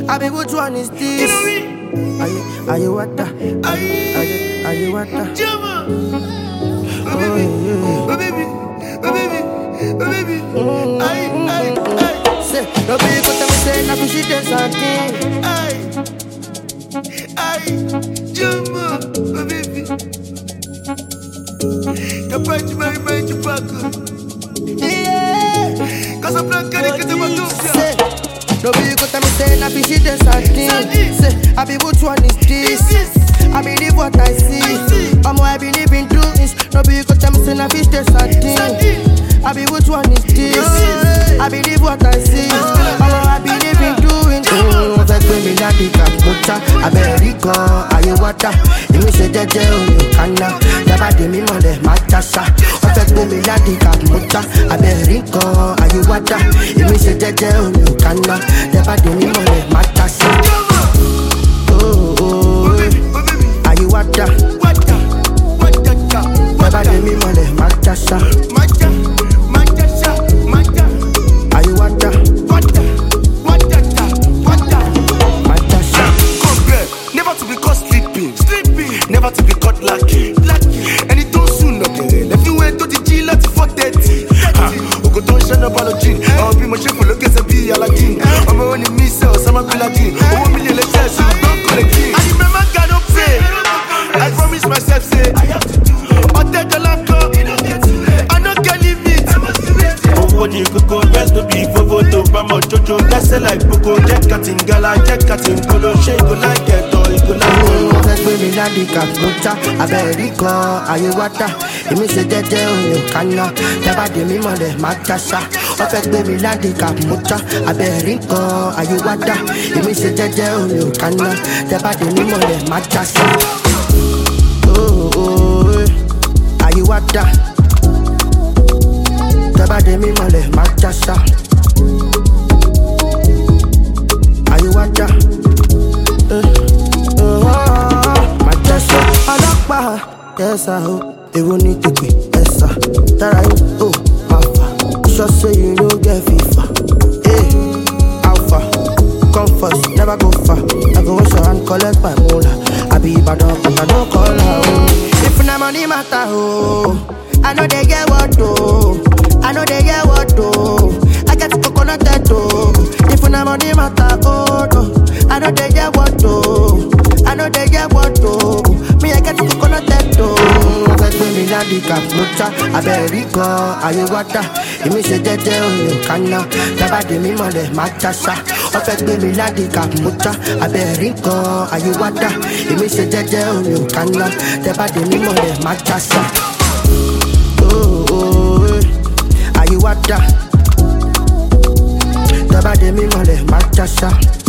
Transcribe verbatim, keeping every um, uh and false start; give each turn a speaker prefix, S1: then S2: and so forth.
S1: I be which one is this?
S2: You know me?
S1: Are you, are you what the? Are you, are you what the?
S2: Jama. Oh baby, oh baby, oh baby, oh baby. Aye, aye, aye.
S1: Say, no be go tell me say na fishy dey something.
S2: Aye, aye, Jama, oh baby. Your party, my mind, your back.
S1: Yeah.
S2: Cause I'm not gonna get them a
S1: Say, no be go tell me say na fishy dey something. Say, I be which one is this? I believe what I see. I'm I believe in doings. No be go tell me say na fish dey something. I be which one is this? I believe what I see. I'm I believe in doing. Mm, fẹ́ gbé mi láti kàkúta. Abẹ́ríkọ ayé wọ́tà. Èmi ṣe jẹ́jẹ́ òní kaná. Yàrá dè mí mọ̀lẹ̀ má jásá. Wọ́n fẹ́ gbé mi láti kàkúta. Abẹ́ríkọ ayé wọ́tà. Èmi ṣe jẹ́jẹ́ òní kaná. Yàrá dè mí mọ̀lẹ̀ má jásá. Oh, oh, ayé wọ́tà. Yàrá dè mí mọ̀lẹ̀ má jásá.
S2: Never to be caught lucky. And it don't soon again. If you went to the G, let's four thirty. Oko don't shine up apology. I'll be my chef for look at the be Aladdin. I'm a one in me, so I'm a Piladin. One million letters, so don't call it king. I remember God don't pray. I promise myself, say, I have to do. I'll take the laptop. I don't can leave it. Oh, what you could go best to be for photo. Bama Jojo, that's like Boko. Jet cutting, gala, jet cutting, polo, shake, go like it, or you go like it.
S1: Gbé mi láti kàkúta, Abẹ́ríkọ ayé wọ́tà. Èmi ṣe jẹ́jẹ́ òní kaná, yàrá dè mí mọ̀lẹ̀ má jásá. Wọ́n fẹ́ gbé mi láti kàkúta, Abẹ́ríkọ ayé wọ́tà. Èmi ṣe jẹ́jẹ́ òní kaná, yàrá dè mí mọ̀lẹ̀ má jásá. Oh, oh, ayé wọ́tà. Yàrá dè mí mọ̀lẹ̀ má jásá. Ayé wọ́tà. Ọlọ́pàá ẹ̀sà o, èwo ní tèpè ẹ̀sà. Dára yín, oh, alpha. Sure say you no get FIFA. Hey, alpha. Come first, never go far. I go wash your hand, collect my moolah. I be Ibadan, but I don't call her, oh. If na money matter, oh, I know they get what, oh. I know they get what, oh. I get coconut head, oh. If na money matter, oh, no. I know they get what, oh. I know they get what, oh. Me, I get coconut head, oh. Fẹ́ gbé mi láti kàkúta, Abẹ́ríkọ ayé wọ́tà. Èmi ṣe jẹ́jẹ́ òní kaná, yàrá dè mí mọ̀lẹ̀ má jásá. Wọ́n fẹ́ gbé mi láti kàkúta, Abẹ́ríkọ ayé wọ́tà. Èmi ṣe jẹ́jẹ́ òní kaná, yàrá dè mí mọ̀lẹ̀ má jásá. Oh, oh, ayé wọ́tà. Yàrá dè mí mọ̀lẹ̀ má jásá.